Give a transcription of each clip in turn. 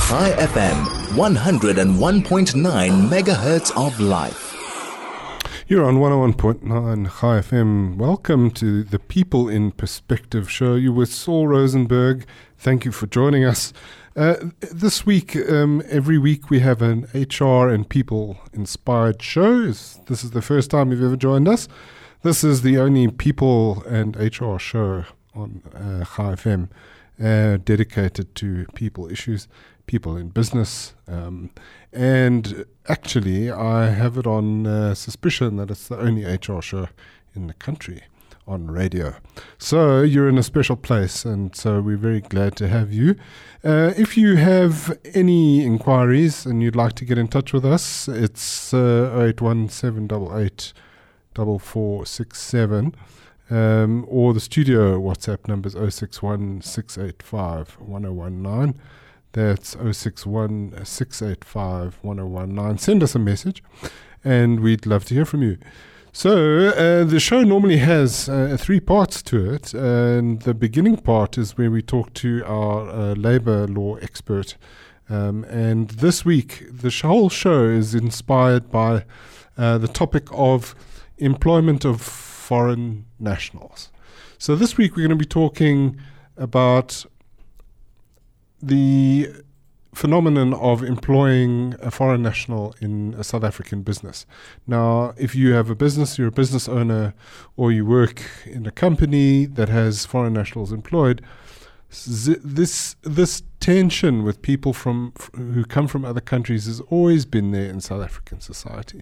High FM, 101.9 megahertz of life. You're on 101.9 High FM. Welcome to the People in Perspective show. You're with Saul Rosenberg. Thank you for joining us. This week, every week we have an HR and people-inspired show. This is the first time you've ever joined us. This is the only people and HR show on High FM dedicated to people issues, people in business. And actually, I have it on suspicion that it's the only HR show in the country on radio. So you're in a special place, and so we're very glad to have you. If you have any inquiries and you'd like to get in touch with us, it's 081-788-4467, or the studio WhatsApp number is 061-685-1019. That's 061-685-1019. Send us a message, and we'd love to hear from you. So the show normally has 3 parts to it, and the beginning part is where we talk to our labor law expert. And this week, the whole show is inspired by the topic of employment of foreign nationals. So this week we're going to be talking about the phenomenon of employing a foreign national in a South African business. Now, if you have a business, you're a business owner, or you work in a company that has foreign nationals employed, this tension with people who come from other countries has always been there in South African society.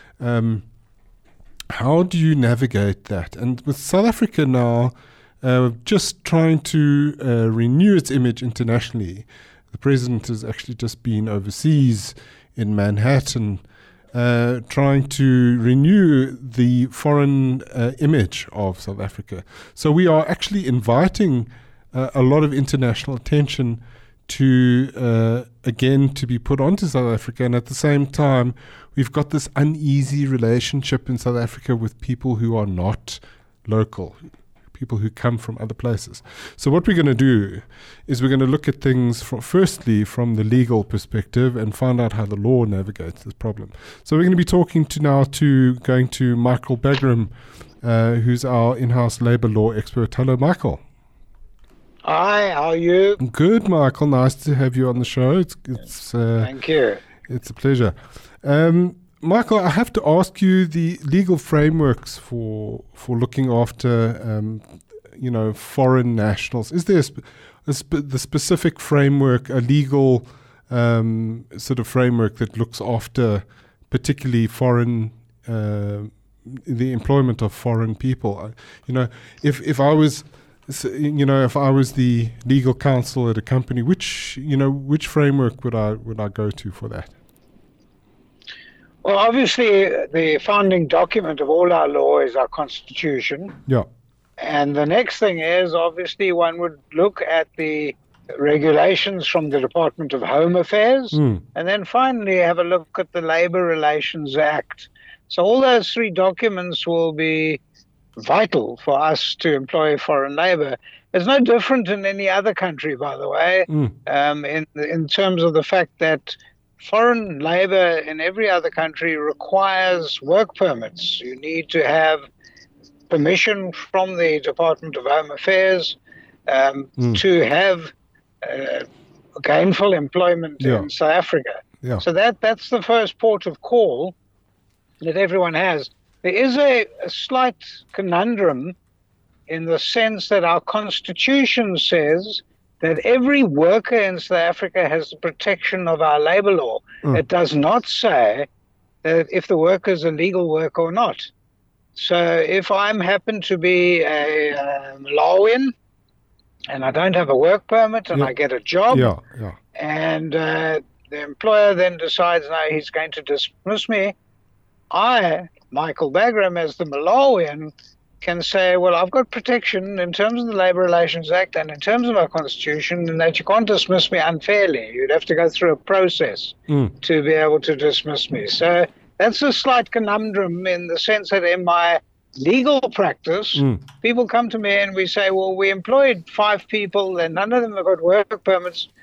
How do you navigate that? And with South Africa now just trying to renew its image internationally, the president has actually just been overseas in Manhattan trying to renew the foreign image of South Africa. So we are actually inviting a lot of international attention to, again, to be put onto South Africa. And at the same time, we've got this uneasy relationship in South Africa with people who are not local, people who come from other places. So what we're going to do is we're going to look at things firstly from the legal perspective and find out how the law navigates this problem. So we're going to be going to Michael Bagram, who's our in-house labor law expert. Hello, Michael. Hi, how are you? Good, Michael. Nice to have you on the show. Thank you. It's a pleasure. Michael, I have to ask you the legal frameworks for looking after, foreign nationals. Is there the specific framework, a legal sort of framework that looks after particularly foreign, the employment of foreign people? If I was the legal counsel at a company, which framework would I go to for that? Well, obviously, the founding document of all our law is our Constitution. Yeah. And the next thing is, obviously, one would look at the regulations from the Department of Home Affairs, and then finally have a look at the Labor Relations Act. So all those 3 documents will be vital for us to employ foreign labor. It's no different in any other country, by the way, in terms of the fact that foreign labor in every other country requires work permits. You need to have permission from the Department of Home Affairs to have gainful employment in South Africa. Yeah. So that's the first port of call that everyone has. There is a slight conundrum in the sense that our Constitution says that every worker in South Africa has the protection of our labor law. It does not say that if the worker is a legal worker or not. So if I happen to be a Malawian and I don't have a work permit and I get a job, and the employer then decides, no, he's going to dismiss me, I, Michael Bagram, as the Malawian, can say, well, I've got protection in terms of the Labor Relations Act and in terms of our Constitution, and that you can't dismiss me unfairly. You'd have to go through a process to be able to dismiss me. So that's a slight conundrum in the sense that in my legal practice, people come to me and we say, well, we employed 5 people and none of them have got work permits.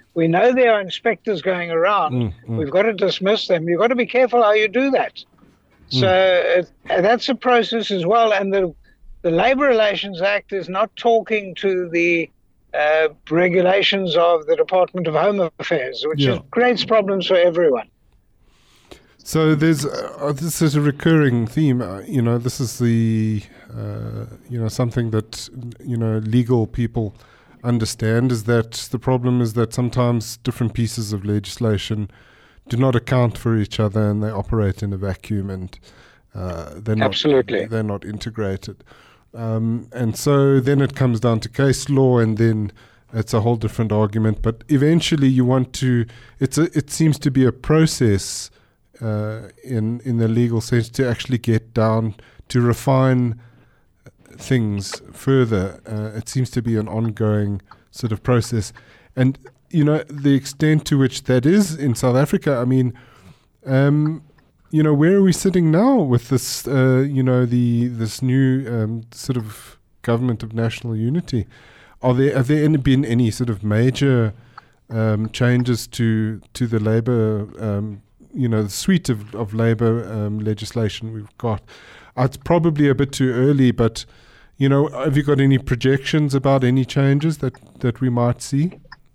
we know there are inspectors going around. We've got to dismiss them. You've got to be careful how you do that. So that's a process as well. And the Labour Relations Act is not talking to the regulations of the Department of Home Affairs, which creates problems for everyone. So there's this is a recurring theme. This is the something that legal people understand, is that the problem is that sometimes different pieces of legislation do not account for each other, and they operate in a vacuum, and they're not integrated. And so then it comes down to case law, and then it's a whole different argument. But eventually, you want to. It seems to be a process in the legal sense to actually get down to refine things further. It seems to be an ongoing sort of process, and the extent to which that is in South Africa. I mean, where are we sitting now with this? This new sort of government of national unity. Have there been any sort of major changes to the Labour? The suite of Labour legislation we've got. It's probably a bit too early, but have you got any projections about any changes that we might see?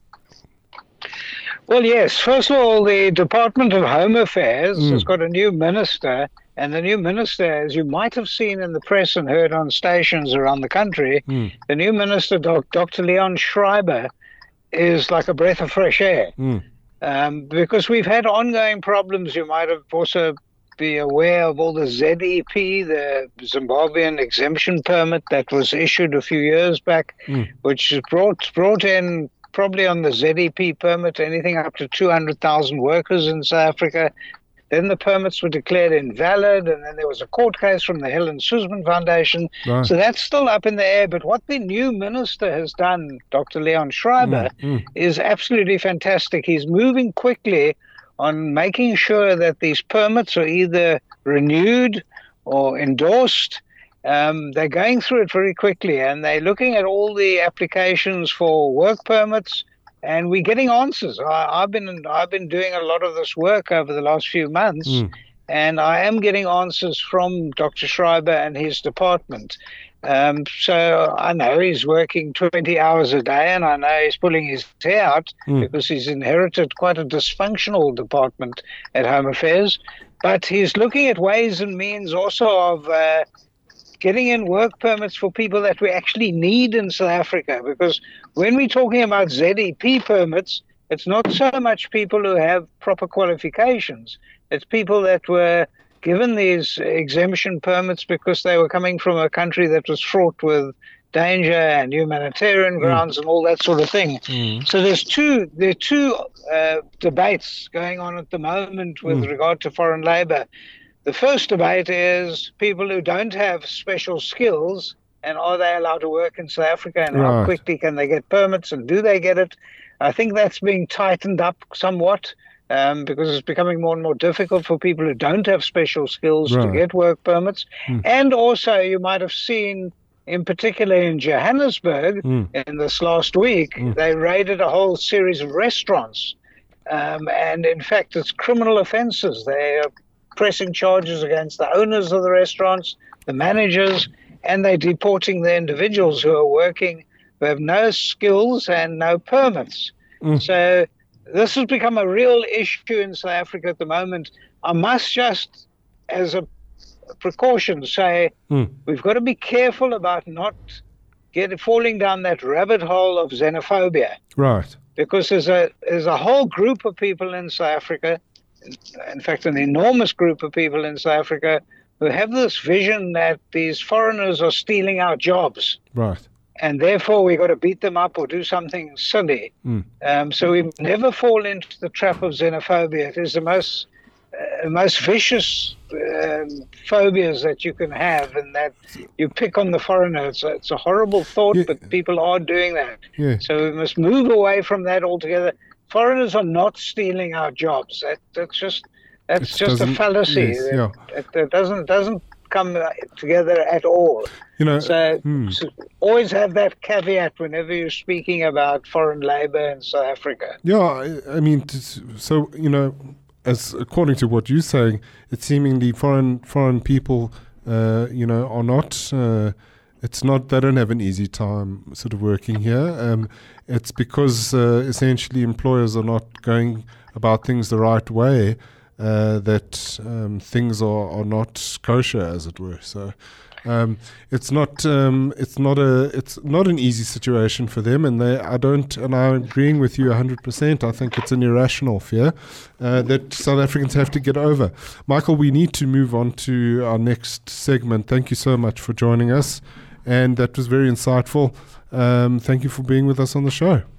Well, yes. First of all, the Department of Home Affairs has got a new minister, and the new minister, as you might have seen in the press and heard on stations around the country, the new minister, Dr. Leon Schreiber, is like a breath of fresh air. Because we've had ongoing problems. You might have also be aware of all the ZEP, the Zimbabwean exemption permit that was issued a few years back, which is brought in probably on the ZEP permit anything up to 200,000 workers in South Africa. Then the permits were declared invalid, and then there was a court case from the Helen Suzman Foundation. Right. So that's still up in the air. But what the new minister has done, Dr. Leon Schreiber, is absolutely fantastic. He's moving quickly on making sure that these permits are either renewed or endorsed. They're going through it very quickly, and they're looking at all the applications for work permits, and we're getting answers. I've been doing a lot of this work over the last few months, and I am getting answers from Dr. Schreiber and his department. So I know he's working 20 hours a day, and I know he's pulling his hair out because he's inherited quite a dysfunctional department at Home Affairs. But he's looking at ways and means also of getting in work permits for people that we actually need in South Africa. Because when we're talking about ZEP permits, it's not so much people who have proper qualifications. It's people that were given these exemption permits because they were coming from a country that was fraught with danger and humanitarian grounds and all that sort of thing. So there are two debates going on at the moment with regard to foreign labor. The first debate is people who don't have special skills, and are they allowed to work in South Africa, and how quickly can they get permits, and do they get it? I think that's being tightened up somewhat because it's becoming more and more difficult for people who don't have special skills to get work permits. And also, you might have seen, in particular in Johannesburg, in this last week, they raided a whole series of restaurants. And in fact, it's criminal offenses. They are pressing charges against the owners of the restaurants, the managers, and they're deporting the individuals who are working, who have no skills and no permits. So this has become a real issue in South Africa at the moment. I must just, as a precaution, say we've got to be careful about not falling down that rabbit hole of xenophobia. Right. Because there's a whole group of people in South Africa, in fact, an enormous group of people in South Africa, who have this vision that these foreigners are stealing our jobs. Right. And therefore, we've got to beat them up or do something silly. So we never fall into the trap of xenophobia. It is the most vicious phobias that you can have, and that you pick on the foreigner. It's a horrible thought, but people are doing that. So we must move away from that altogether. Foreigners are not stealing our jobs. That's just a fallacy. It doesn't come together at all. So always have that caveat whenever you're speaking about foreign labor in South Africa. Yeah, I mean, so, as according to what you're saying, it's seemingly foreign people, are not. It's not, they don't have an easy time sort of working here. It's because essentially employers are not going about things the right way, that things are not kosher, as it were. So it's not an easy situation for them, and I'm agreeing with you 100%. I think it's an irrational fear that South Africans have to get over. Michael, we need to move on to our next segment. Thank you so much for joining us. And that was very insightful. Thank you for being with us on the show.